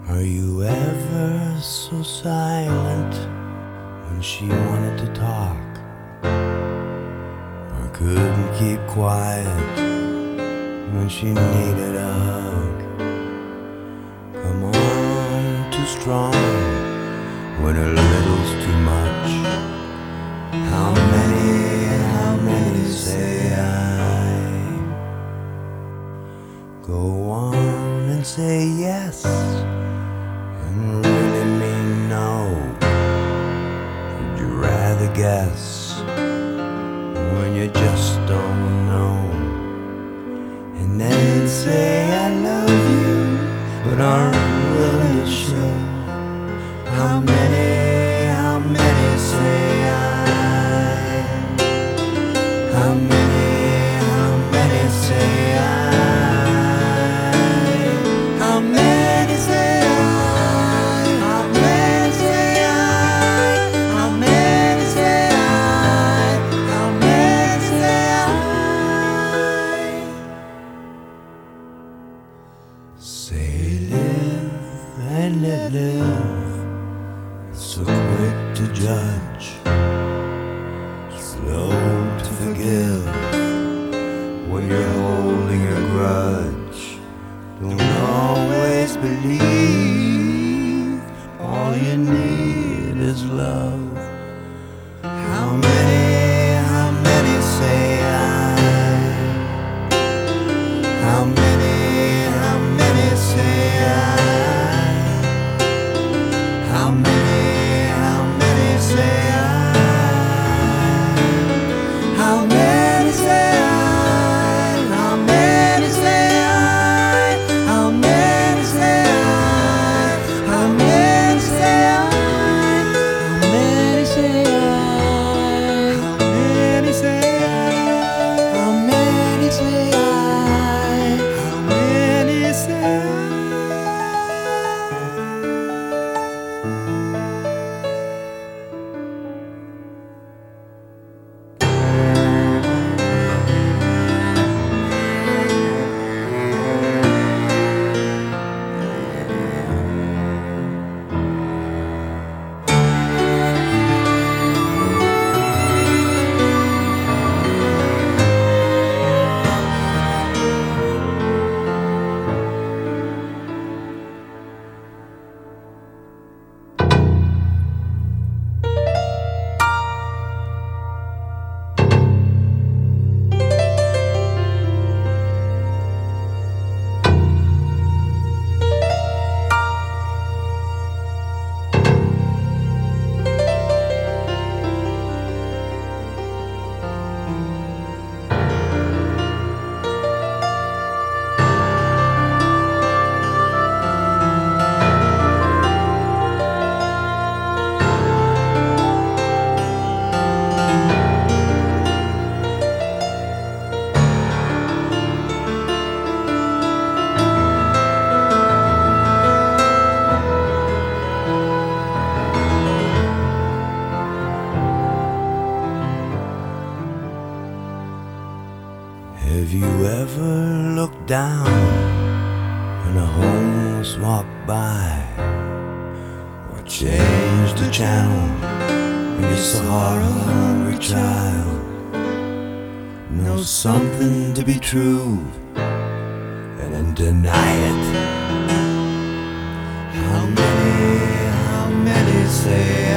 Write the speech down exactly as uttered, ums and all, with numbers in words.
Are you ever so silent when she wanted to talk, or couldn't keep quiet when she needed a hug? Come on, too strong when a little's too much. How many, how many say I? Go on and say yes and really mean no. Would you rather guess when you just don't know? And then say I love you, but aren't willing to show. How many, how many say I? How many, how many say I? How many say I? How many say I? How many say I? How many say I? Say live and let live. So quick to judge, slow to forgive. When you're holding a grudge, don't always believe. All you need is love. How many, how many say I? How many, how many say I? How many, how many say I? How many say I? How many say I? How many say I? How many say I? How many say I? How many say I? How many say I? How many say I? Have you ever looked down when a homeless walked by, or changed the channel when you saw a hungry child? Know something to be true and then deny it. How many, how many say